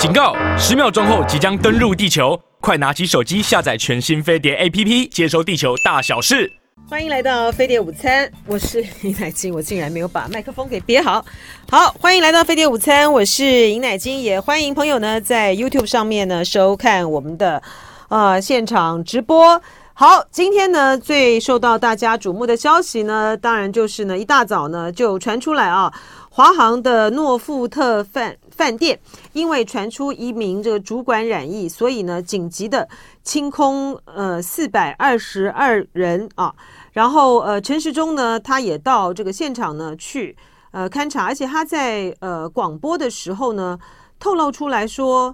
警告！10秒钟后即将登陆地球，快拿起手机下载全新飞碟 APP， 接收地球大小事。 欢迎来到飞碟午餐，我是尹乃菁，我竟然没有把麦克风给别好。好，欢迎来到飞碟午餐，我是尹乃菁，也欢迎朋友呢在 YouTube 上面呢收看我们的现场直播。好，今天呢最受到大家瞩目的消息呢，当然就是呢一大早呢就传出来啊，华航的诺富特饭店因为传出一名这个主管染疫，所以呢紧急的清空422人啊。然后陈时中呢他也到这个现场呢去勘察，而且他在广播的时候呢透露出来说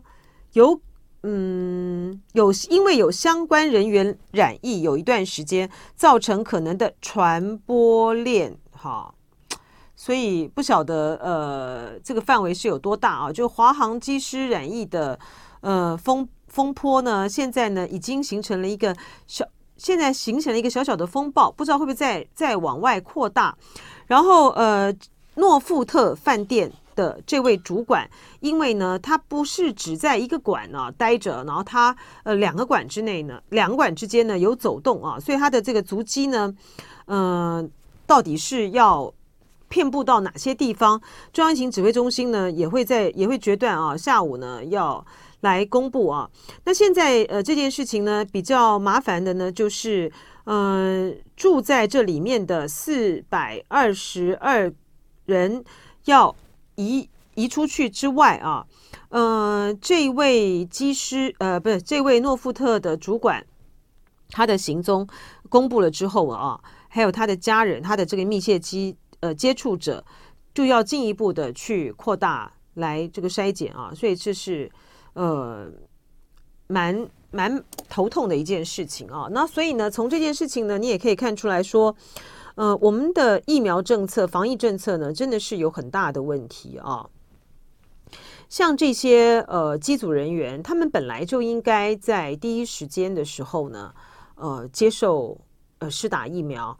因为有相关人员染疫，有一段时间造成可能的传播链哈。所以不晓得这个范围是有多大啊？就华航机师染疫的风波呢，现在呢已经形成了一个小小的风暴，不知道会不会再往外扩大。然后诺富特饭店的这位主管，因为呢他不是只在一个馆呢待着，然后他两个馆之间呢有走动啊，所以他的这个足迹呢到底是要遍布到哪些地方？中央疫情指挥中心呢也会决断啊，下午呢要来公布啊。那现在这件事情呢比较麻烦的呢就是住在这里面的422人要移出去之外啊，这位机师这位诺富特的主管，他的行踪公布了之后啊，还有他的家人，他的这个密切接触者，就要进一步的去扩大来这个筛检啊，所以这是蛮头痛的一件事情啊。那所以呢，从这件事情呢，你也可以看出来说，我们的疫苗政策、防疫政策呢，真的是有很大的问题啊。像这些机组人员，他们本来就应该在第一时间的时候呢，接受施打疫苗，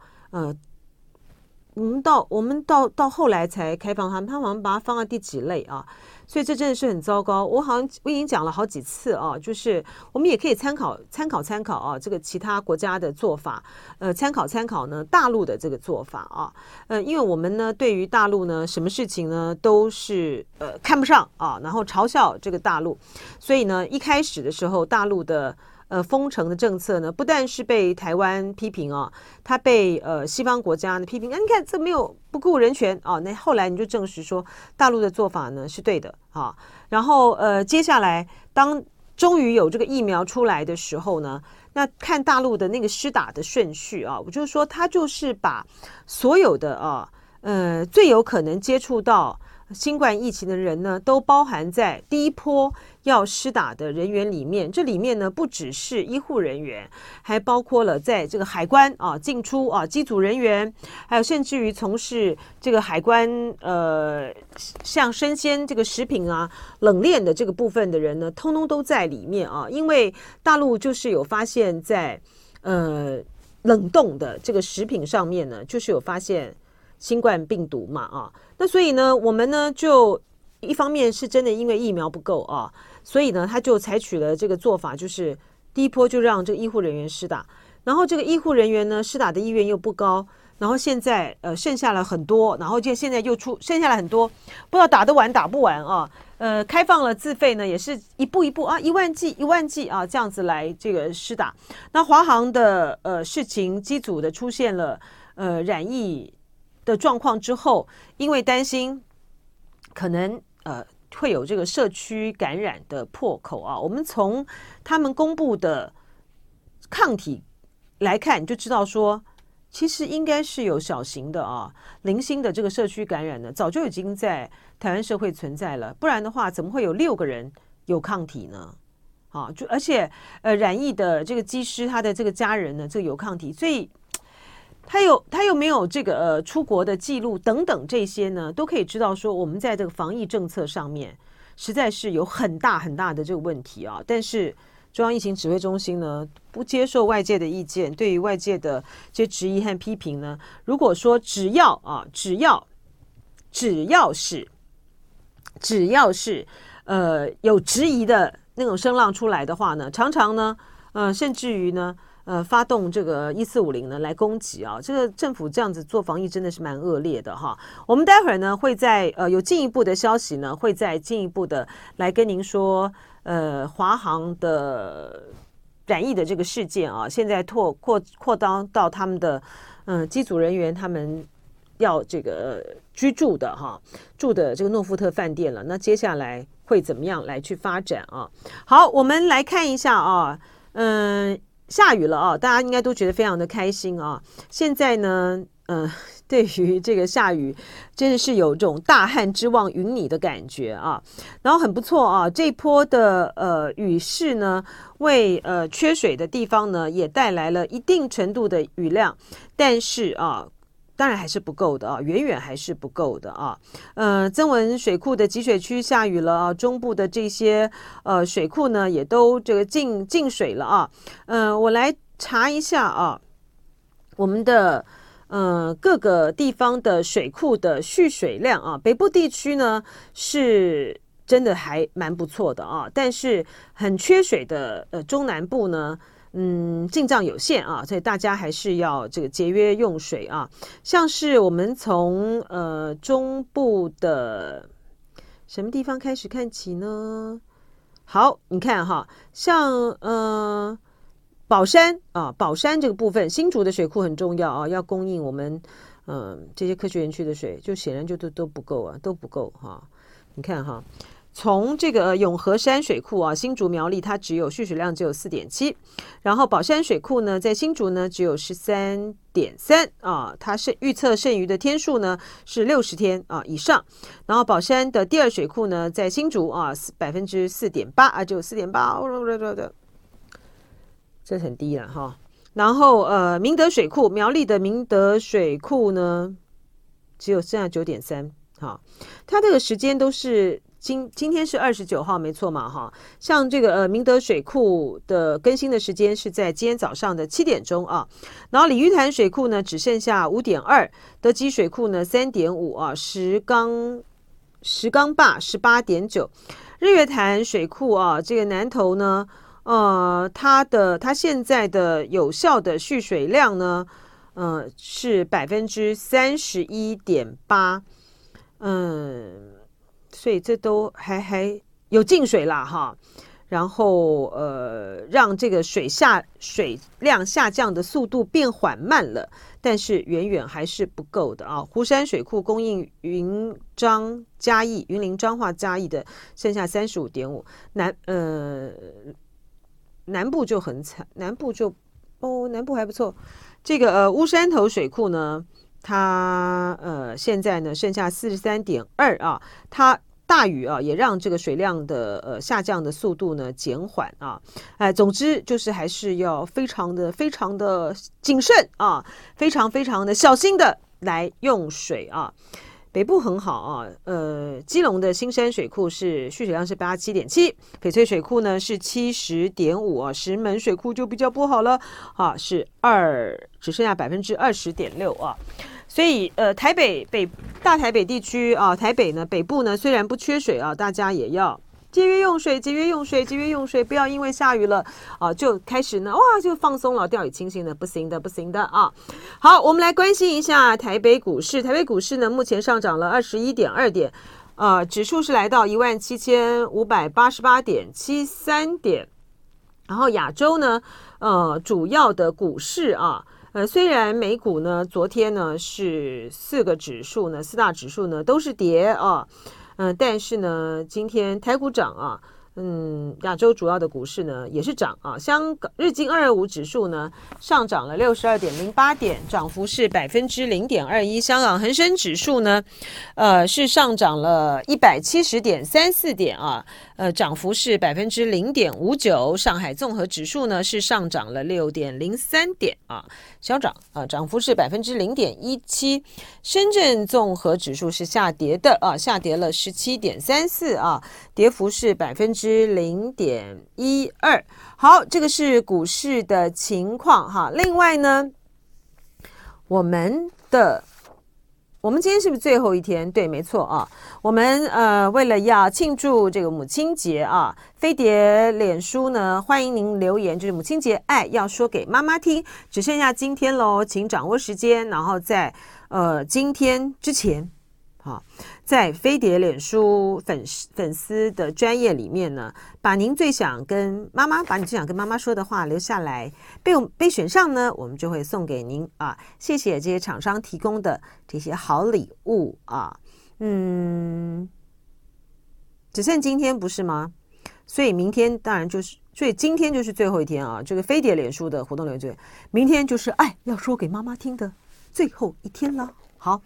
我们到后来才开放他们好像把它放到第几类啊，所以这真的是很糟糕。我已经讲了好几次啊，就是我们也可以参考啊，这个其他国家的做法，参考呢大陆的这个做法啊，因为我们呢对于大陆呢什么事情呢都是看不上啊，然后嘲笑这个大陆，所以呢一开始的时候大陆的封城的政策呢，不但是被台湾批评啊，它被西方国家呢批评，你看这没有不顾人权啊。那后来你就证实说，大陆的做法呢是对的啊。然后接下来当终于有这个疫苗出来的时候呢，那看大陆的那个施打的顺序啊，我就说他就是把所有的最有可能接触到新冠疫情的人呢，都包含在第一波要施打的人员里面。这里面呢，不只是医护人员，还包括了在这个海关啊进出啊机组人员，还有甚至于从事这个海关像生鲜这个食品啊冷链的这个部分的人呢，通通都在里面啊。因为大陆就是有发现在冷冻的这个食品上面呢，就是有发现新冠病毒嘛啊。那所以呢，我们呢就一方面是真的因为疫苗不够啊，所以呢他就采取了这个做法，就是第一波就让这个医护人员施打，然后这个医护人员呢施打的意愿又不高，然后现在剩下了很多，然后现在又剩下了很多，不知道打得完打不完啊。开放了自费呢，也是一步一步啊，1万剂啊这样子来这个施打。那华航的事情机组的出现了染疫的状况之后，因为担心可能会有这个社区感染的破口啊，我们从他们公布的抗体来看，你就知道说，其实应该是有小型的零星的这个社区感染呢，早就已经在台湾社会存在了，不然的话，怎么会有6个人有抗体呢？而且染疫的这个机师他的这个家人呢，这个有抗体，所以他又没有这个出国的记录等等这些呢，都可以知道说我们在这个防疫政策上面实在是有很大很大的这个问题啊。但是中央疫情指挥中心呢不接受外界的意见，对于外界的这些质疑和批评呢，如果说只要是有质疑的那种声浪出来的话呢，常常呢甚至于呢发动这个1450呢来攻击啊，这个政府这样子做防疫真的是蛮恶劣的哈。我们待会儿呢会在有进一步的消息呢，会再进一步的来跟您说华航的染疫的这个事件啊，现在扩张到他们的机组人员他们要这个居住的哈，住的这个诺富特饭店了。那接下来会怎么样来去发展啊？好，我们来看一下啊，下雨了啊，大家应该都觉得非常的开心啊。现在呢，对于这个下雨，真的是有这种大旱之望云霓的感觉啊。然后很不错啊，这一波的雨势呢，为缺水的地方呢，也带来了一定程度的雨量，但是啊。当然还是不够的啊，远远还是不够的啊。曾文水库的集水区下雨了啊，中部的这些水库呢也都这个进水了啊。我来查一下啊，我们的各个地方的水库的蓄水量啊，北部地区呢是真的还蛮不错的啊，但是很缺水的中南部呢。进账有限啊，所以大家还是要这个节约用水啊。像是我们从中部的什么地方开始看起呢？好，你看哈，像宝山啊，宝山这个部分，新竹的水库很重要啊，要供应我们这些科学园区的水，就显然就都不够啊，都不够哈。你看哈。从这个永和山水库啊，新竹苗栗它蓄水量只有 4.7， 然后宝山水库呢，在新竹呢只有 13.3 啊，它是预测剩余的天数呢是60天啊以上，然后宝山的第二水库呢，在新竹啊 4.8% 啊，只有 4.8， 这很低了哈。然后明德水库，苗栗的明德水库呢，只有剩下 9.3， 好，它这个时间都是。今天是29号，没错嘛哈。像这个明德水库的更新的时间是在今天早上的7点钟啊。然后鲤鱼潭水库呢只剩下 5.2， 德基水库呢 3.5 啊，石冈坝 18.9， 日月潭水库啊，这个南投呢它现在的有效的蓄水量呢是 31.8%， 所以这都还有进水啦哈，然后让这个水量下降的速度变缓慢了，但是远远还是不够的啊。湖山水库供应云林彰化嘉义的剩下 35.5， 南部就很惨，南部还不错。这个乌山头水库呢，它现在呢剩下 43.2 啊，它大雨啊也让这个水量的下降的速度呢减缓啊，总之就是还是要非常的谨慎啊，非常的小心的来用水啊。北部很好啊，基隆的新山水库是蓄水量是 87.7， 翡翠水库呢是 70.5 啊，石门水库就比较不好了啊，是只剩下 20.6 啊。所以大台北地区啊，台北呢北部呢虽然不缺水啊，大家也要节约用水，不要因为下雨了啊就开始呢就放松了，掉以轻心的，不行的啊。好，我们来关心一下台北股市。台北股市呢目前上涨了 21.2 点，指数是来到 17,588.73 点。然后亚洲呢主要的股市啊，虽然美股呢昨天呢是四大指数呢都是跌啊，但是呢今天台股涨啊，亚洲主要的股市呢也是涨啊，香港日经225指数呢上涨了 62.08 点，涨幅是 0.21%， 香港恒生指数呢是上涨了 170.34 点啊，涨幅是 0.59%， 上海综合指数呢是上涨了 6.03 点啊，小涨啊，涨幅是 0.17%， 深圳综合指数是下跌的啊，下跌了 17.34 啊，跌幅是 0.12%。 好，这个是股市的情况哈。另外呢，我们的我们今天是不是最后一天？对，没错啊。我们为了要庆祝这个母亲节啊，飞碟脸书呢欢迎您留言，就是母亲节爱要说给妈妈听，只剩下今天喽，请掌握时间，然后在今天之前。好，在飞碟脸书粉丝的专页里面呢，把你最想跟妈妈说的话留下来，被选上呢，我们就会送给您啊。谢谢这些厂商提供的这些好礼物啊。只剩今天不是吗？所以明天当然所以今天就是最后一天啊。这个飞碟脸书的活动留言，明天就是爱要说给妈妈听的最后一天了。好。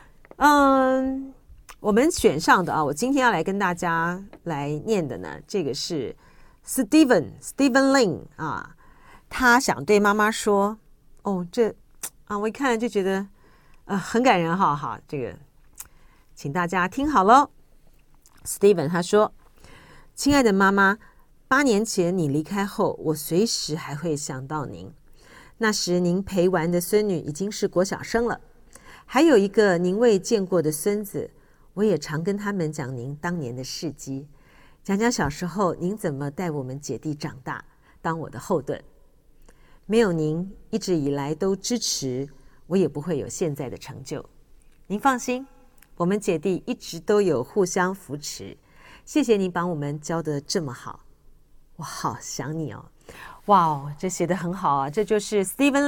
我们选上的啊，我今天要来跟大家来念的呢，这个是 Stephen Lin 啊，他想对妈妈说，我一看了就觉得很感人哈，这个请大家听好了。Stephen 他说：“亲爱的妈妈，8年前你离开后，我随时还会想到您。那时您陪玩的孙女已经是国小生了。”还有一个您未见过的孙子，我也常跟他们讲您当年的事迹，讲讲小时候您怎么带我们姐弟长大，当我的后盾。没有您一直以来都支持，我也不会有现在的成就。您放心，我们姐弟一直都有互相扶持。谢谢您把我们教得这么好，我好想你哦。哇哦，这写得很好啊，这就是 Stephen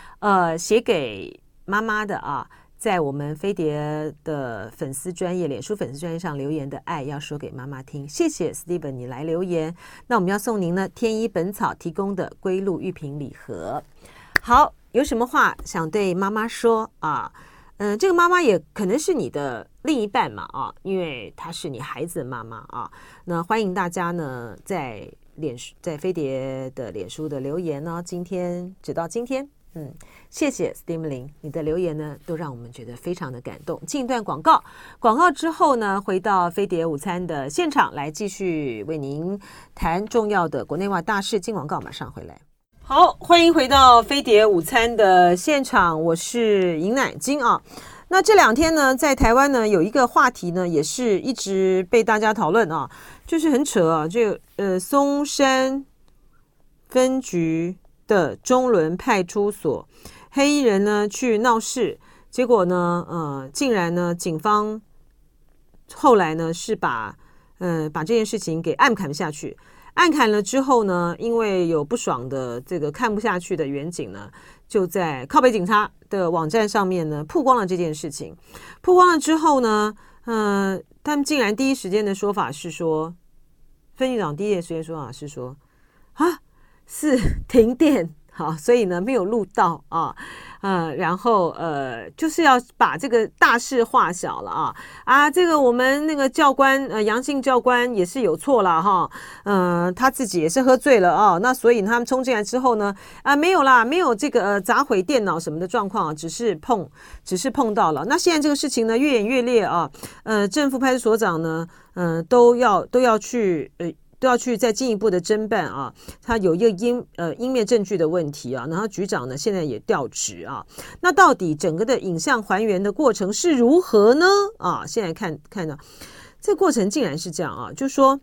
Lin 写给妈妈的啊。在我们飞碟的粉丝专页脸书粉丝专页上留言的爱要说给妈妈听，谢谢 Steven 你来留言。那我们要送您呢天一本草提供的龟鹿玉瓶礼盒。好，有什么话想对妈妈说啊？这个妈妈也可能是你的另一半嘛啊，因为她是你孩子的妈妈啊。那欢迎大家呢在飞碟的脸书的留言呢，今天直到今天。谢谢 Steven 你的留言呢都让我们觉得非常的感动。进一段广告之后呢，回到飞碟午餐的现场来继续为您谈重要的国内外大事。进广告马上回来。好，欢迎回到飞碟午餐的现场，我是尹乃菁啊。那这2天呢，在台湾呢有一个话题呢，也是一直被大家讨论啊，就是很扯啊，这个松山分局的中仑派出所黑衣人呢去闹事，结果呢竟然呢警方后来呢是把这件事情给暗砍下去。暗砍了之后呢，因为有不爽的这个看不下去的员警呢，就在靠北警察的网站上面呢曝光了这件事情。曝光了之后呢他们竟然第一时间的说法是说，分局长第一时间说法是说是停电，好，所以呢没有录到啊，然后就是要把这个大事化小了啊，这个我们那个教官杨姓教官也是有错了哈，他自己也是喝醉了啊，那所以他们冲进来之后呢没有啦，没有这个砸毁电脑什么的状况，只是碰到了。那现在这个事情呢越演越烈啊，正副派出所长呢都要去再进一步的侦办啊，他有一个音灭证据的问题啊，然后局长呢现在也调职啊，那到底整个的影像还原的过程是如何呢？啊，现在看到这个过程竟然是这样啊，就说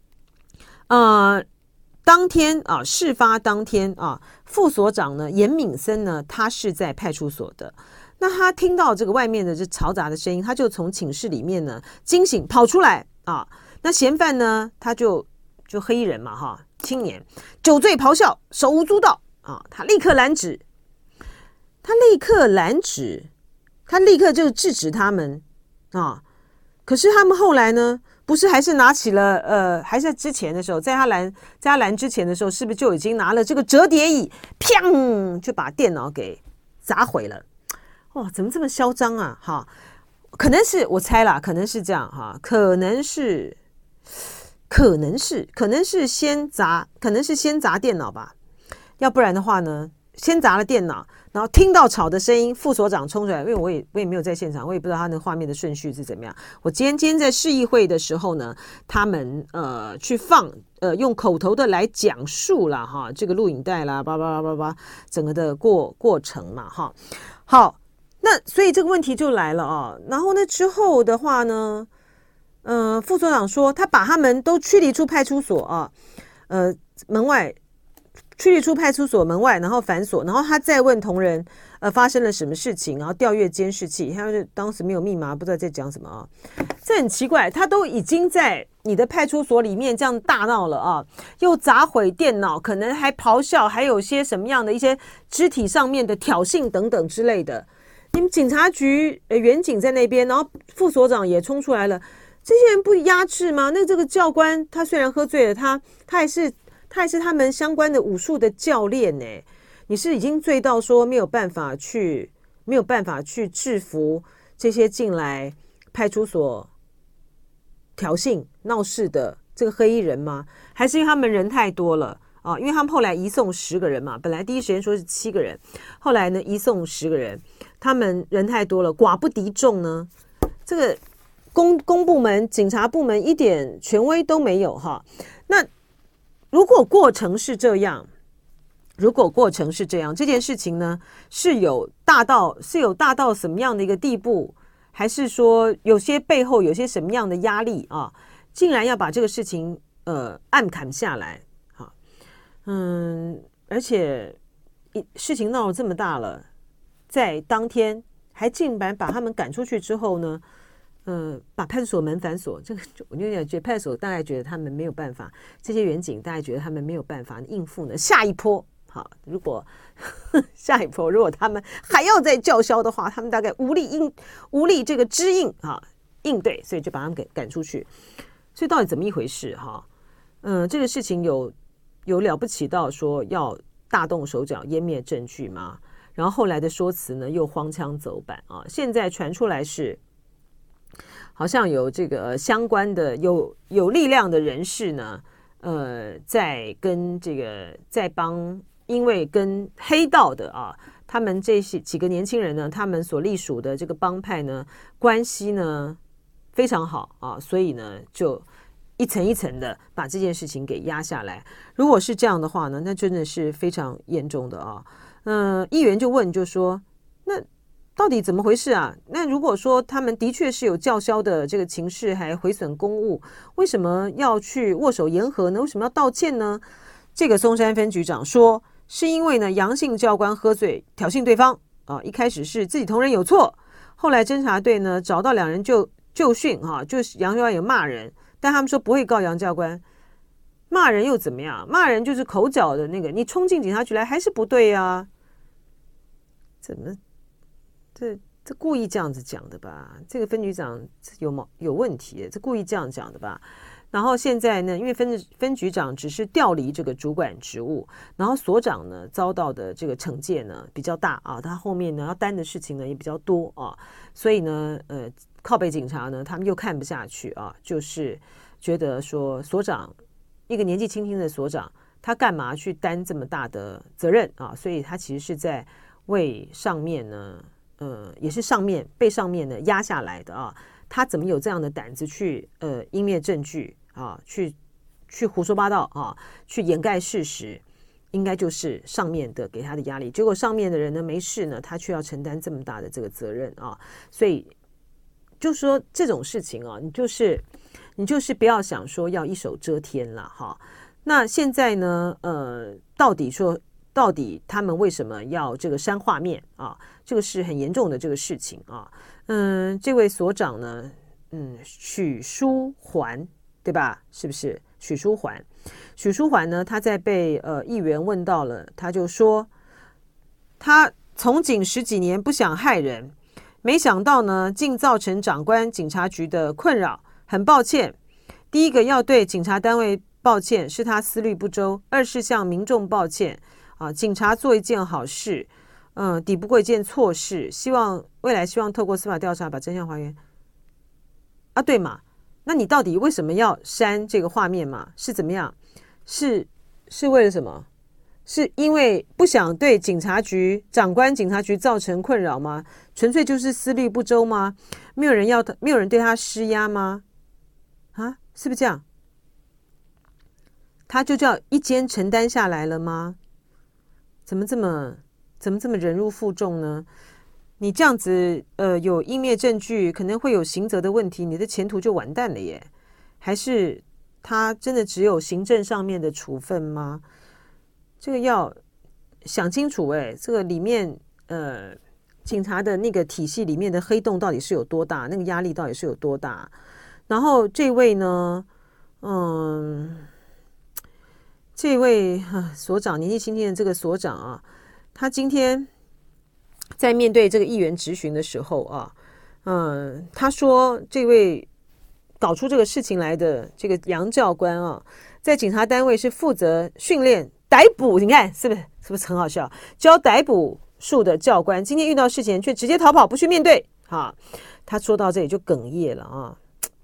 当天啊，事发当天啊，副所长呢严敏森呢，他是在派出所的。那他听到这个外面的这嘈杂的声音，他就从寝室里面呢惊醒跑出来啊。那嫌犯呢，他就黑衣人嘛哈，青年酒醉咆哮，手舞足蹈啊，他立刻拦止，他立刻就制止他们啊。可是他们后来呢，不是还是拿起了还是在之前的时候，在他拦之前的时候，是不是就已经拿了这个折叠椅，砰就把电脑给砸毁了？哇，怎么这么嚣张啊？哈，可能是我猜啦，可能是这样哈，可能是先砸电脑吧，要不然的话呢，先砸了电脑，然后听到吵的声音，副所长冲出来，因为我也没有在现场，我也不知道他那个画面的顺序是怎么样。我今天在市议会的时候呢，他们去放用口头的来讲述啦这个录影带啦，叭叭叭叭叭，整个的过程嘛哈。好， 那所以这个问题就来了啊。然后呢之后的话呢，副所长说他把他们都驱离出派出所啊，门外。驱离出派出所门外，然后反锁，然后他再问同仁，发生了什么事情，然后调阅监视器，他就当时没有密码，不知道在讲什么啊，这很奇怪，他都已经在你的派出所里面这样大闹了啊，又砸毁电脑，可能还咆哮，还有些什么样的一些肢体上面的挑衅等等之类的。你们警察局员警在那边，然后副所长也冲出来了，这些人不压制吗？那这个教官他虽然喝醉了，他还是他们相关的武术的教练呢。你是已经醉到说没有办法去制服这些进来派出所挑衅闹事的这个黑衣人吗？还是因为他们人太多了啊？因为他们后来移送10个人嘛，本来第一时间说是7个人，后来呢移送10个人，他们人太多了，寡不敌众呢。这个公部门、警察部门一点权威都没有哈。那如果过程是这样，这件事情呢是有大到什么样的一个地步，还是说有些背后有些什么样的压力啊，竟然要把这个事情暗砍下来啊？而且事情闹得这么大了，在当天还竟然把他们赶出去之后呢，把派出所门反锁，这个我就觉得派出所大概觉得他们没有办法，这些员警大概觉得他们没有办法应付呢。下一波，好，如果他们还要再叫嚣的话，他们大概无力这个支应啊应对，所以就把他们给赶出去。所以到底怎么一回事哈？这个事情有了不起到说要大动手脚湮灭证据吗？然后后来的说辞呢又荒腔走板啊，现在传出来是。好像有这个相关的有力量的人士呢，在帮，因为跟黑道的啊，他们这些几个年轻人呢，他们所隶属的这个帮派呢，关系呢非常好啊，所以呢就一层一层的把这件事情给压下来。如果是这样的话呢，那真的是非常严重的啊。议员就问，就说那。到底怎么回事啊？那如果说他们的确是有叫嚣的这个情势，还毁损公务，为什么要去握手言和呢？为什么要道歉呢？这个松山分局长说，是因为呢杨姓教官喝醉挑衅对方啊，一开始是自己同仁有错，后来侦查队呢找到2人就训哈，就是杨教官有骂人，但他们说不会告杨教官，骂人又怎么样？骂人就是口角的那个，你冲进警察局来还是不对啊？怎么？这故意这样子讲的吧？这个分局长有问题，这故意这样讲的吧？然后现在呢，因为分局长只是调离这个主管职务，然后所长呢遭到的这个惩戒呢比较大啊，他后面呢要担的事情呢也比较多啊，所以呢，靠北警察呢他们又看不下去啊，就是觉得说所长一个年纪轻轻的所长，他干嘛去担这么大的责任啊？所以他其实是在为上面呢。也是被上面呢压下来的啊，他怎么有这样的胆子去湮灭证据啊，去胡说八道啊，去掩盖事实，应该就是上面的给他的压力。结果上面的人呢没事呢，他却要承担这么大的这个责任啊，所以就说这种事情啊，你就是不要想说要一手遮天了哈。那现在呢，到底他们为什么要这个删画面啊？这个是很严重的这个事情啊。这位所长呢，许书桓，对吧？是不是许书桓呢？他在被议员问到了，他就说他从警10几年，不想害人，没想到呢，竟造成长官警察局的困扰，很抱歉。第一个要对警察单位抱歉，是他思虑不周；二是向民众抱歉。警察做一件好事，抵不过一件错事。未来希望透过司法调查把真相还原。啊，对嘛？那你到底为什么要删这个画面嘛？是怎么样？是为了什么？是因为不想对长官警察局造成困扰吗？纯粹就是思虑不周吗？没有人对他施压吗？啊，是不是这样？他就叫一肩承担下来了吗？怎么这么忍辱负重呢？ 你这样子有湮灭证据，可能会有刑责的问题，你的前途就完蛋了耶。还是他真的只有行政上面的处分吗？这个要想清楚这个里面警察的那个体系里面的黑洞到底是有多大，那个压力到底是有多大。然后这位呢这位所长，年纪轻轻的这个所长啊，他今天在面对这个议员质询的时候啊，他说这位搞出这个事情来的这个杨教官啊，在警察单位是负责训练逮捕，你看是不是很好笑？教逮捕术的教官，今天遇到事情却直接逃跑，不去面对。他说到这里就哽咽了啊，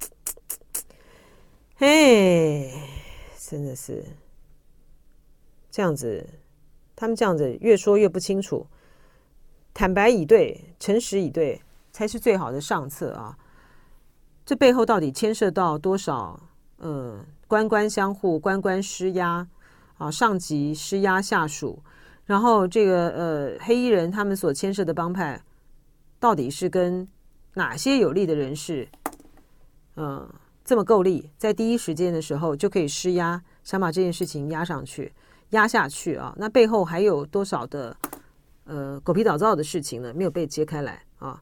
真的是这样子，他们这样子越说越不清楚。坦白以对，诚实以对，才是最好的上策啊！这背后到底牵涉到多少官官相护、官官施压啊，上级施压下属，然后这个黑衣人他们所牵涉的帮派，到底是跟哪些有利的人士这么够力，在第一时间的时候就可以施压，想把这件事情压下去啊？那背后还有多少的狗皮倒灶的事情呢？没有被揭开来啊？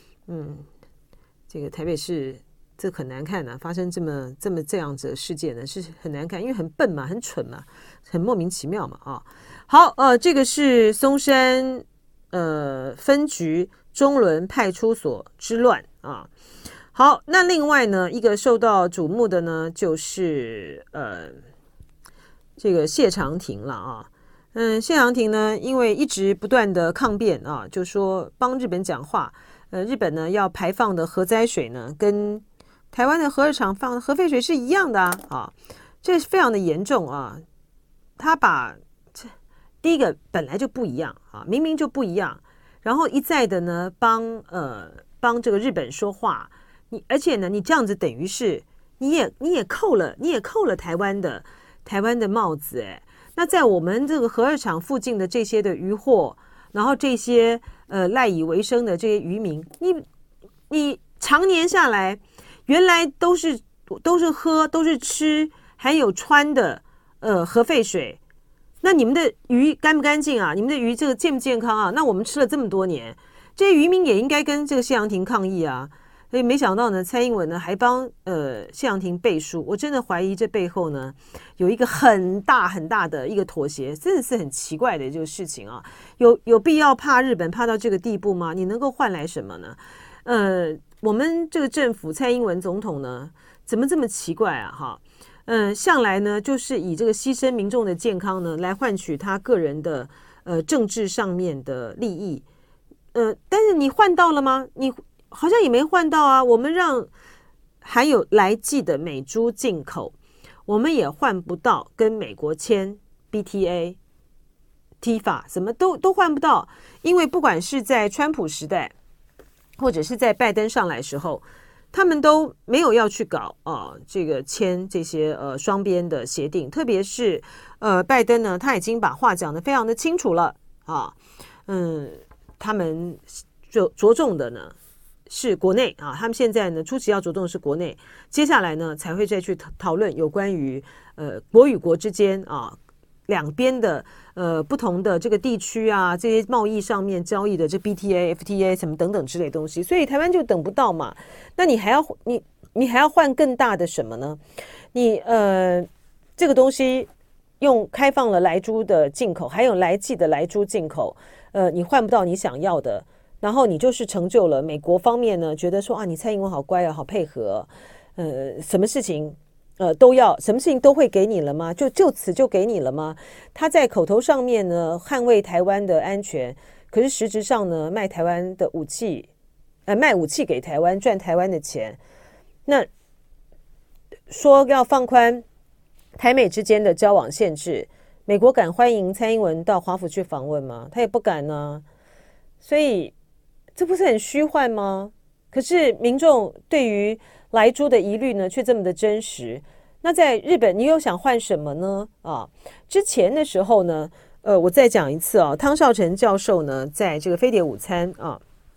这个台北市这很难看啊，发生这样子的事件呢，是很难看，因为很笨嘛，很蠢嘛，很莫名其妙嘛啊。好，这个是松山分局中仑派出所之乱啊。好，那另外呢，一个受到瞩目的呢，就是这个谢长廷了啊。谢长廷呢，因为一直不断的抗辩啊，就说帮日本讲话，日本呢要排放的核灾水呢，跟台湾的核二厂放的核废水是一样的啊，这是非常的严重啊。他把第一个本来就不一样啊，明明就不一样，然后一再的呢帮这个日本说话，而且呢，你这样子等于是你也扣了台湾的帽子那在我们这个核二厂附近的这些的渔获，然后这些赖以为生的这些渔民，你常年下来，原来都是喝都是吃还有穿的核废水，那你们的鱼干不干净啊？你们的鱼这个健不健康啊？那我们吃了这么多年，这些渔民也应该跟这个谢长廷抗议啊。所以没想到呢，蔡英文呢还帮谢长廷背书，我真的怀疑这背后呢有一个很大很大的一个妥协，真的是很奇怪的这个事情啊。有必要怕日本怕到这个地步吗？你能够换来什么呢？我们这个政府蔡英文总统呢，怎么这么奇怪啊？向来呢就是以这个牺牲民众的健康呢来换取他个人的政治上面的利益，但是你换到了吗？你好像也没换到啊。我们让含有来剂的美猪进口，我们也换不到跟美国签 BTA、TIFA 什么都换不到，因为不管是在川普时代，或者是在拜登上来时候，他们都没有要去搞这个签这些双边的协定，特别是拜登呢，他已经把话讲得非常的清楚了啊，他们就着重的呢是国内啊，他们现在呢初期要着重的是国内，接下来呢才会再去讨论有关于国与国之间啊两边的不同的这个地区啊这些贸易上面交易的这 BTA、FTA 什么等等之类的东西，所以台湾就等不到嘛。那你还要换更大的什么呢？你这个东西用开放了莱猪的进口，还有来剂的莱猪进口，你换不到你想要的。然后你就是成就了美国方面呢，觉得说啊，你蔡英文好乖啊，好配合，什么事情都要，什么事情都会给你了吗？就此就给你了吗？他在口头上面呢捍卫台湾的安全，可是实质上呢卖台湾的武器，卖武器给台湾赚台湾的钱。那说要放宽台美之间的交往限制，美国敢欢迎蔡英文到华府去访问吗？他也不敢呢。所以这不是很虚幻吗？可是民众对于莱猪的疑虑呢却这么的真实。那在日本你又想换什么呢？之前的时候呢我再讲一次汤绍成教授呢在这个飞碟午餐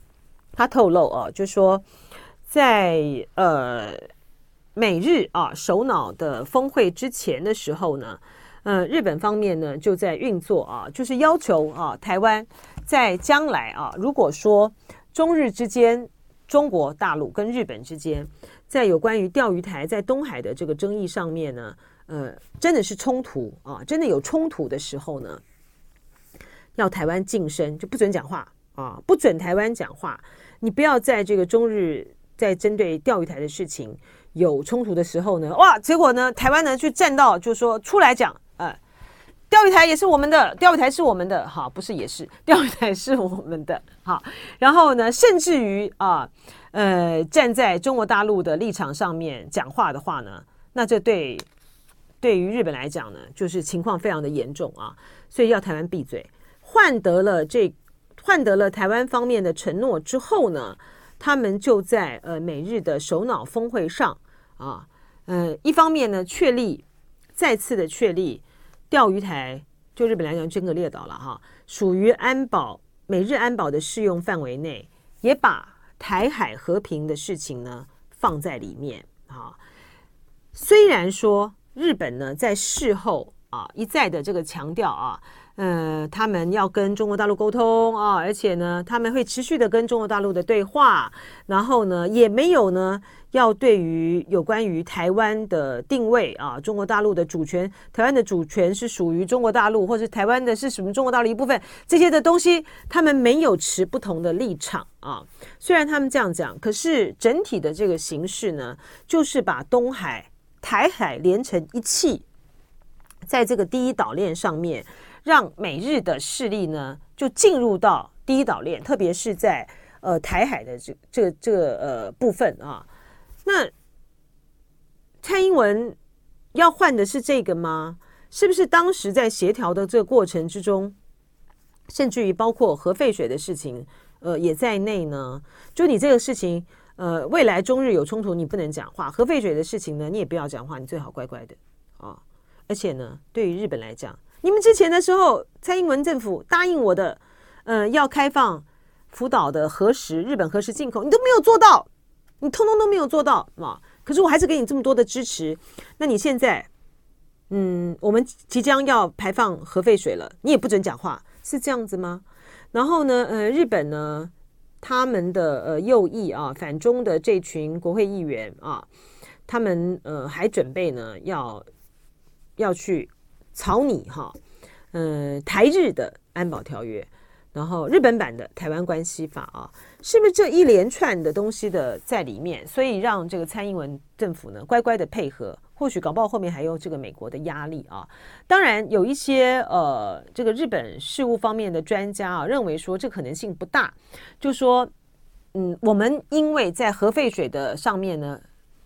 他透露就说在美日首脑的峰会之前的时候呢，日本方面呢就在运作就是要求台湾在将来如果说中日之间，中国大陆跟日本之间，在有关于钓鱼台在东海的这个争议上面呢，真的是冲突真的有冲突的时候呢，要台湾噤声，就不准讲话不准台湾讲话，你不要在这个中日在针对钓鱼台的事情有冲突的时候呢，哇，结果呢，台湾呢去站到就说出来讲，钓鱼台也是我们的，钓鱼台是我们的，好，不是也是，钓鱼台是我们的，好，然后呢，甚至于站在中国大陆的立场上面讲话的话呢，那这对于日本来讲呢，就是情况非常的严重所以要台湾闭嘴，换得了台湾方面的承诺之后呢，他们就在美日的首脑峰会上一方面呢再次的确立钓鱼台，就日本来讲尖阁列岛了属于美日安保的适用范围内，也把台海和平的事情呢放在里面虽然说日本呢在事后一再的这个强调他们要跟中国大陆沟通而且呢他们会持续的跟中国大陆的对话，然后呢也没有呢要对于有关于台湾的定位中国大陆的主权，台湾的主权是属于中国大陆，或是台湾的是属于中国大陆一部分，这些的东西他们没有持不同的立场虽然他们这样讲，可是整体的这个形势呢，就是把东海、台海连成一气，在这个第一岛链上面，让美日的势力呢就进入到第一岛链，特别是在台海的这个部分那蔡英文要换的是这个吗？是不是当时在协调的这个过程之中，甚至于包括核废水的事情也在内呢？就你这个事情未来中日有冲突你不能讲话，核废水的事情呢你也不要讲话，你最好乖乖的而且呢对于日本来讲，你们之前的时候蔡英文政府答应我的要开放福岛的核食，日本核食进口，你都没有做到，你通通都没有做到可是我还是给你这么多的支持，那你现在我们即将要排放核废水了，你也不准讲话，是这样子吗？然后呢日本呢他们的右翼反中的这群国会议员他们还准备呢要去草拟台日的安保条约，然后日本版的台湾关系法是不是这一连串的东西的在里面，所以让这个蔡英文政府呢乖乖的配合，或许搞不好后面还有这个美国的压力当然有一些这个日本事务方面的专家认为说这可能性不大，就说我们因为在核废水的上面呢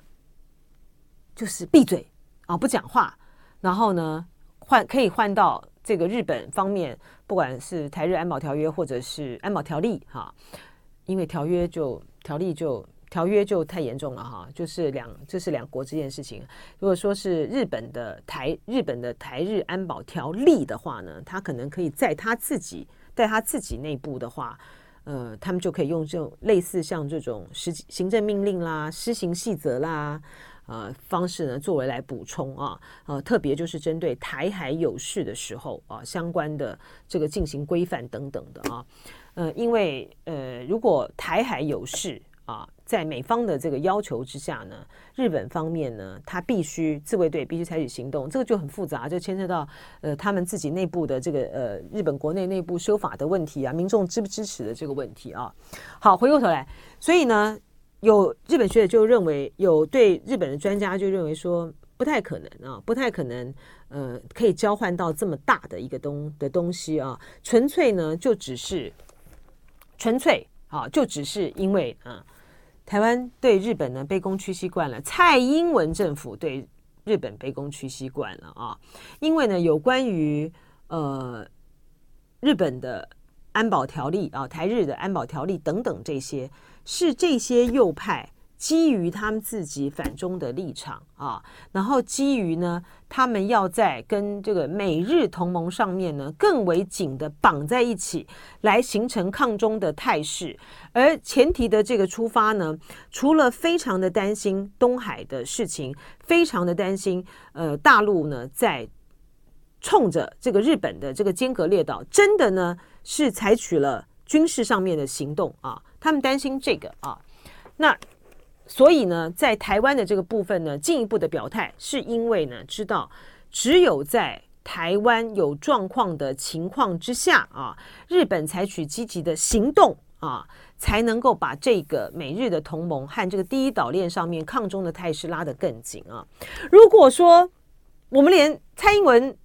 就是闭嘴不讲话，然后呢可以换到这个日本方面，不管是台日安保条约或者是安保条例因为条约就太严重了这是两国之间的事情。如果说是日本的台日安保条例的话呢，他可能可以在他自己内部的话他们就可以用这种类似像这种行政命令啦、施行细则啦方式呢作为来补充特别就是针对台海有事的时候相关的这个进行规范等等的因为如果台海有事在美方的这个要求之下呢，日本方面呢他必须自卫队必须采取行动，这个就很复杂，就牵涉到他们自己内部的这个日本国内部修法的问题民众支不支持的这个问题好，回过头来，所以呢有日本学者就认为，有对日本的专家就认为说不太可能不太可能可以交换到这么大的一个东西纯粹呢就只是因为台湾对日本呢卑躬屈膝惯了，蔡英文政府对日本卑躬屈膝惯了因为呢有关于日本的安保条例台日的安保条例等等，这些是这些右派基于他们自己反中的立场啊，然后基于呢，他们要在跟这个美日同盟上面呢更为紧的绑在一起，来形成抗中的态势。而前提的这个出发呢，除了非常的担心东海的事情，非常的担心大陆呢在冲着这个日本的这个尖阁列岛，真的呢是采取了军事上面的行动啊，他们担心这个啊，那所以呢，在台湾的这个部分呢，进一步的表态，是因为呢，知道只有在台湾有状况的情况之下啊，日本采取积极的行动啊，才能够把这个美日的同盟和这个第一岛链上面抗中的态势拉得更紧啊。如果说我们连蔡英文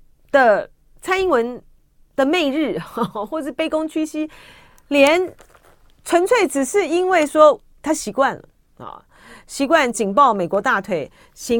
的媚日或是卑躬屈膝，连纯粹只是因为说他习惯了啊。习惯紧抱美国大腿，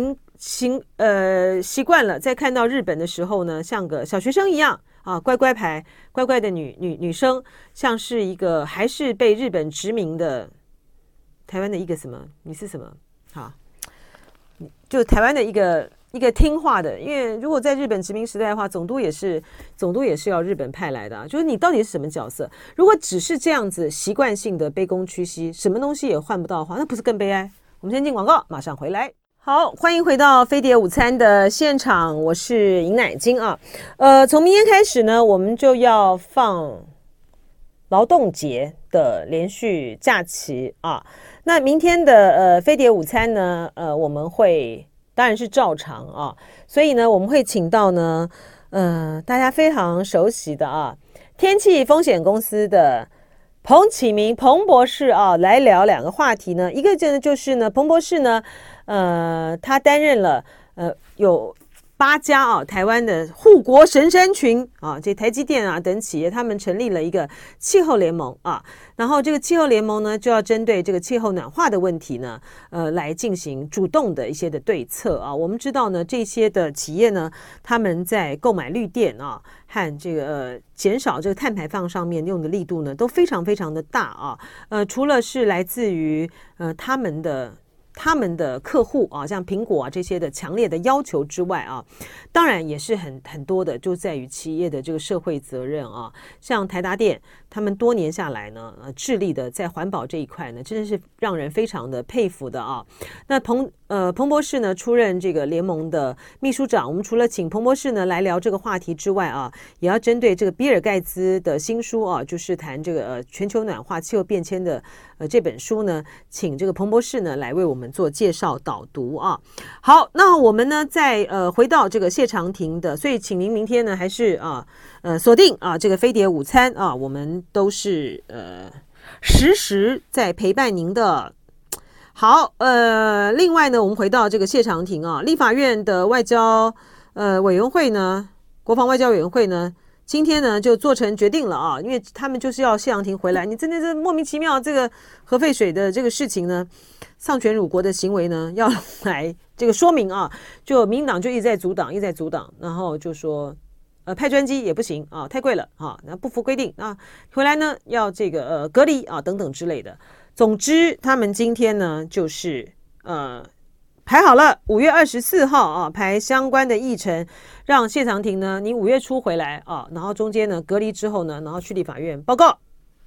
习惯了在看到日本的时候呢，像个小学生一样啊，乖乖牌，乖乖的女生，像是一个还是被日本殖民的台湾的一个什么？你是什么？好，就台湾的一个听话的，因为如果在日本殖民时代的话，总督也是要日本派来的啊。就是你到底是什么角色？如果只是这样子习惯性的卑躬屈膝，什么东西也换不到的话，那不是更悲哀？我们先进广告，马上回来。好，欢迎回到飞碟午餐的现场，我是尹乃菁啊。从明天开始呢，我们就要放劳动节的连续假期啊。那明天的飞碟午餐呢，我们会当然是照常啊，所以呢，我们会请到呢，大家非常熟悉的啊，天气风险公司的彭启明彭博士啊，来聊两个话题呢。一个就是呢，彭博士呢，他担任了有8家啊台湾的护国神山群啊，这台积电啊等企业，他们成立了一个气候联盟啊。然后这个气候联盟呢，就要针对这个气候暖化的问题呢，来进行主动的一些的对策啊。我们知道呢，这些的企业呢，他们在购买绿电啊和这个减少这个碳排放上面用的力度呢，都非常非常的大啊。除了是来自于他们的客户啊，像苹果啊这些的强烈的要求之外啊，当然也是很多的，就在于企业的这个社会责任啊。像台达电，他们多年下来呢，致力的在环保这一块呢，真的是让人非常的佩服的啊。那彭博士呢出任这个联盟的秘书长，我们除了请彭博士呢来聊这个话题之外啊，也要针对这个比尔盖茨的新书啊，就是谈这个全球暖化、气候变迁的这本书呢，请这个彭博士呢来为我们做介绍导读啊。好，那我们呢再回到这个谢长廷的，所以请您明天呢还是锁定啊这个飞碟午餐啊，我们都是实时在陪伴您的。好，另外呢，我们回到这个谢长廷啊，立法院的外交委员会呢，国防外交委员会呢，今天呢就做成决定了啊，因为他们就是要谢长廷回来，你真的是莫名其妙，这个核废水的这个事情呢，丧权辱国的行为呢，要来这个说明啊，就民进党就一直在阻挡，然后就说派专机也不行啊，太贵了啊，那不符规定啊，回来呢要这个隔离啊等等之类的。总之，他们今天呢，就是排好了5月24号啊，排相关的议程，让谢长廷呢，你5月初回来啊，然后中间呢隔离之后呢，然后去立法院报告。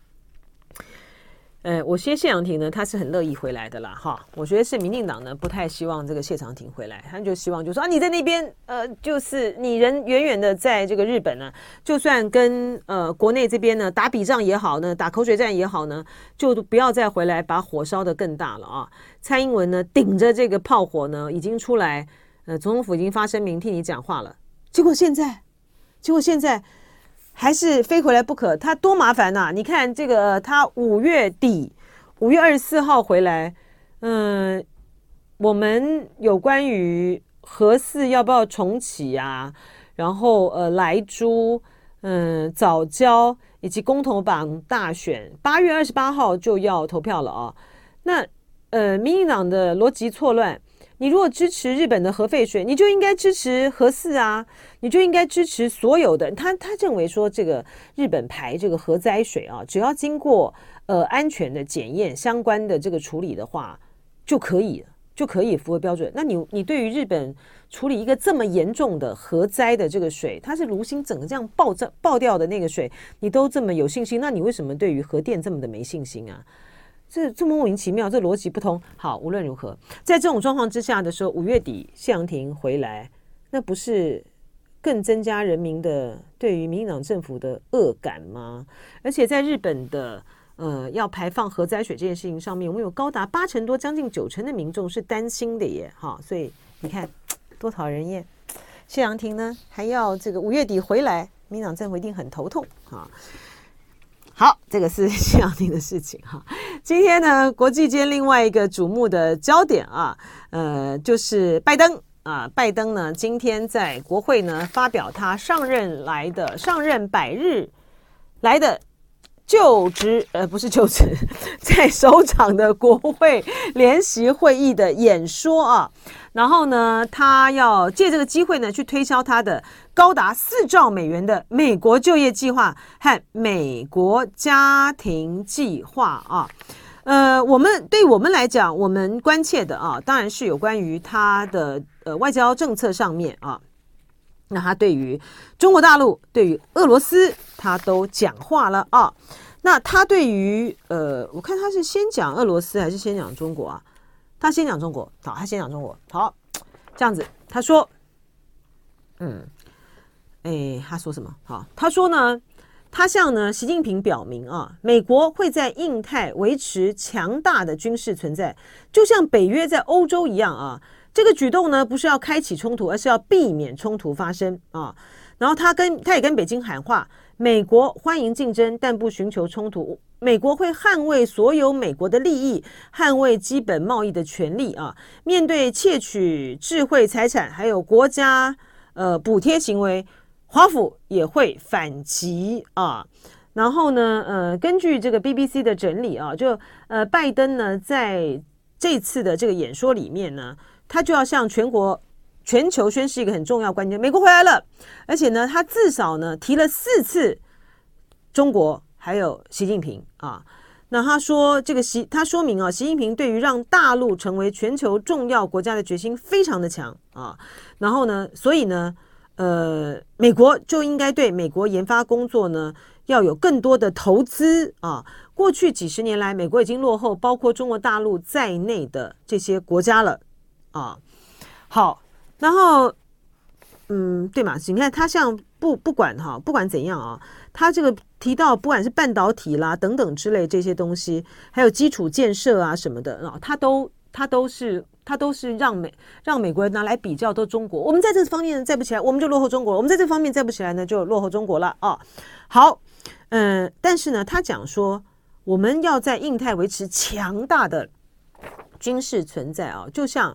我谢长廷呢，他是很乐意回来的啦，哈。我觉得是民进党呢不太希望这个谢长廷回来，他就希望就说啊，你在那边就是你人远远的在这个日本呢，就算跟国内这边呢打笔仗也好呢，打口水战也好呢，就不要再回来把火烧得更大了啊。蔡英文呢顶着这个炮火呢，已经出来，总统府已经发声明替你讲话了，结果现在。还是飞回来不可，他多麻烦啊！你看这个，他5月底，5月24号回来，我们有关于核四要不要重启啊，然后莱猪，藻礁以及公投榜大选，8月28号就要投票了啊。那民进党的逻辑错乱。你如果支持日本的核废水，你就应该支持核四啊，你就应该支持所有的。他认为说，这个日本排这个核灾水啊，只要经过安全的检验相关的这个处理的话， 就可以符合标准。那你对于日本处理一个这么严重的核灾的这个水，它是炉心整个这样爆掉的那个水，你都这么有信心，那你为什么对于核电这么的没信心啊？这莫名其妙，这逻辑不通。好，无论如何，在这种状况之下的时候，5月底谢长廷回来，那不是更增加人民的对于民进党政府的恶感吗？而且在日本的要排放核灾水这件事情上面，我们有高达80%多，将近90%的民众是担心的耶。哈，所以你看多讨人厌。谢长廷呢还要这个5月底回来，民进党政府一定很头痛啊。好，这个是谢长廷的事情哈。今天呢，国际间另外一个瞩目的焦点啊，就是拜登啊。拜登呢，今天在国会呢发表他上任100日来的不是就职，在首场的国会联席会议的演说啊。然后呢，他要借这个机会呢，去推销他的高达4兆美元的美国就业计划和美国家庭计划啊。对我们来讲，我们关切的啊，当然是有关于他的外交政策上面啊。那他对于中国大陆、对于俄罗斯，他都讲话了啊。那他对于我看他是先讲俄罗斯还是先讲中国啊？他先讲中国，好，他先讲中国，好，这样子，他说，他说什么？好，他说呢，他向呢习近平表明啊，美国会在印太维持强大的军事存在，就像北约在欧洲一样啊。这个举动呢，不是要开启冲突，而是要避免冲突发生啊。然后他也跟北京喊话，美国欢迎竞争，但不寻求冲突。美国会捍卫所有美国的利益，捍卫基本贸易的权利啊。面对窃取智慧财产还有国家补贴行为，华府也会反击啊。然后呢，根据这个 BBC 的整理啊，就拜登呢在这次的这个演说里面呢，他就要向全球宣示一个很重要关键：美国回来了。而且呢，他至少呢提了4次中国还有习近平啊。那他说他说明啊，习近平对于让大陆成为全球重要国家的决心非常的强啊。然后呢，所以呢，美国就应该对美国研发工作呢要有更多的投资啊。过去几十年来，美国已经落后包括中国大陆在内的这些国家了啊。好，然后对嘛？你看他像不管怎样啊，他这个提到不管是半导体啦等等之类这些东西，还有基础建设啊什么的啊，他都是让美国人拿来比较，都中国。我们在这方面再不起来，我们就落后中国；我们在这方面再不起来呢，就落后中国了啊。好，但是呢，他讲说我们要在印太维持强大的军事存在啊，就像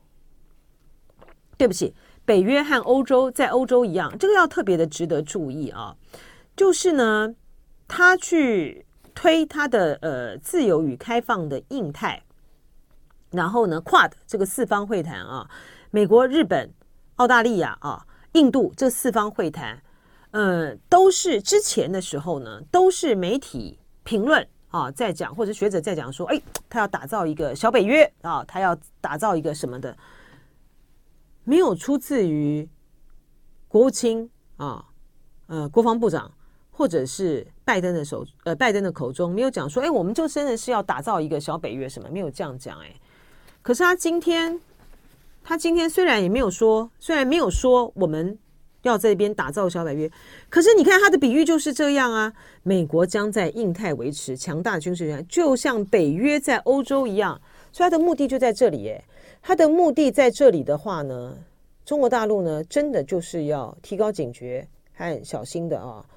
对不起，北约和欧洲在欧洲一样，这个要特别的值得注意啊。就是呢，他去推他的自由与开放的印太，然后呢，Quad 这个4方会谈啊，美国、日本、澳大利亚啊、印度这4方会谈，都是之前的时候呢，都是媒体评论啊在讲，或者学者在讲说，他要打造一个小北约啊，他要打造一个什么的。没有出自于国务卿啊，国防部长或者是拜登的口中，没有讲说，我们就真的是要打造一个小北约什么，没有这样讲可是他今天虽然没有说我们要在这边打造小北约，可是你看他的比喻就是这样啊，美国将在印太维持强大的军事力量，就像北约在欧洲一样，所以他的目的就在这里他的目的在这里的话呢，中国大陆呢，真的就是要提高警觉和小心的啊。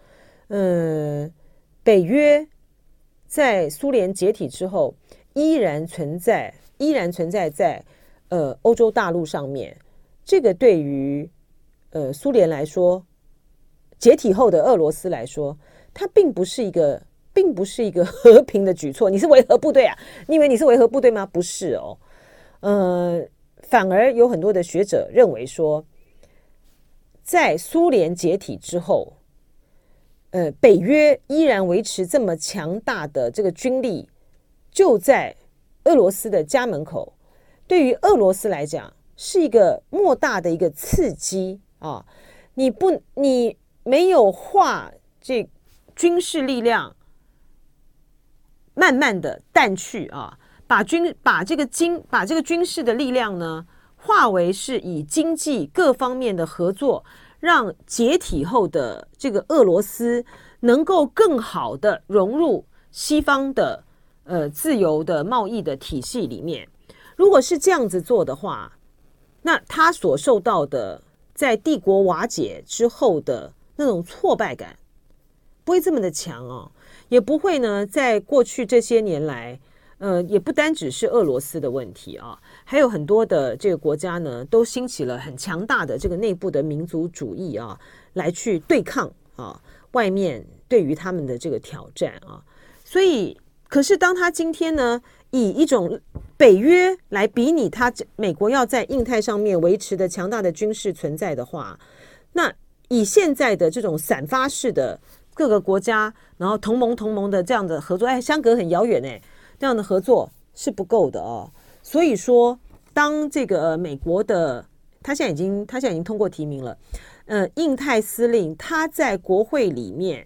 北约在苏联解体之后，依然存在在欧洲大陆上面。这个对于苏联来说，解体后的俄罗斯来说，它并不是一个和平的举措。你是维和部队啊？你以为你是维和部队吗？不是哦。反而有很多的学者认为说，在苏联解体之后，北约依然维持这么强大的这个军力，就在俄罗斯的家门口， 对于俄罗斯来讲是一个莫大的一个刺激啊！你没有化这军事力量慢慢的淡去啊，把这个军事的力量呢化为是以经济各方面的合作，让解体后的这个俄罗斯能够更好的融入西方的自由的贸易的体系里面。如果是这样子做的话，那他所受到的在帝国瓦解之后的那种挫败感不会这么的强哦，也不会呢在过去这些年来也不单只是俄罗斯的问题啊，还有很多的这个国家呢都兴起了很强大的这个内部的民族主义啊，来去对抗啊外面对于他们的这个挑战啊。所以可是当他今天呢以一种北约来比拟他美国要在印太上面维持的强大的军事存在的话，那以现在的这种散发式的各个国家然后同盟的这样的合作，相隔很遥远这样的合作是不够的哦。所以说当这个美国的他现在已经通过提名了印太司令，他在国会里面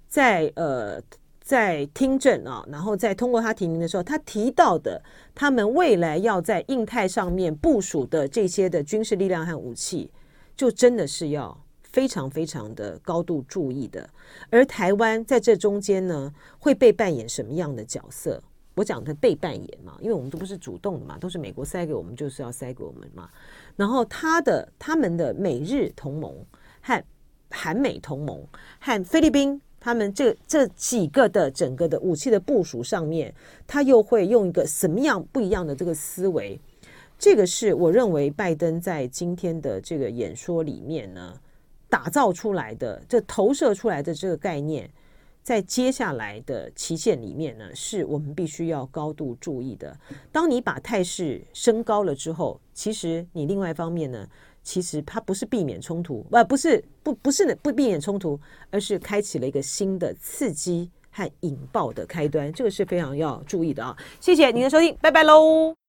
在听证啊，然后再通过他提名的时候，他提到的他们未来要在印太上面部署的这些的军事力量和武器，就真的是要非常非常的高度注意的。而台湾在这中间呢，会被扮演什么样的角色？我讲的被扮演嘛，因为我们都不是主动的嘛，都是美国塞给我们，就是要塞给我们嘛。然后他们的美日同盟和韩美同盟和菲律宾，他们这几个的整个的武器的部署上面，他又会用一个什么样不一样的这个思维？这个是我认为拜登在今天的这个演说里面呢，打造出来的，这投射出来的这个概念，在接下来的期限里面呢，是我们必须要高度注意的。当你把态势升高了之后，其实你另外一方面呢，其实它不是避免冲突，不是避免冲突，而是开启了一个新的刺激和引爆的开端，这个是非常要注意的啊！谢谢您的收听，拜拜喽。